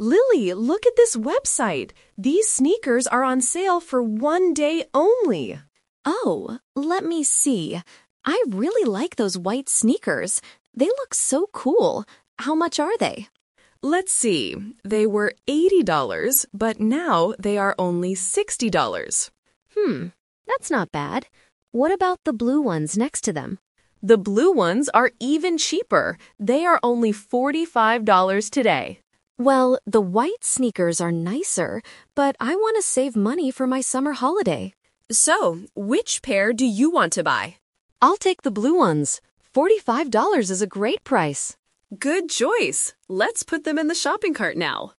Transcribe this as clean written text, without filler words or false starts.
Lily, look at this website. These sneakers are on sale for 1 day only. Oh, let me see. I really like those white sneakers. They look so cool. How much are they? Let's see. They were $80, but now they are only $60. That's not bad. What about the blue ones next to them? The blue ones are even cheaper. They are only $45 today. Well, the white sneakers are nicer, but I want to save money for my summer holiday. So, which pair do you want to buy? I'll take the blue ones. $45 is a great price. Good choice. Let's put them in the shopping cart now.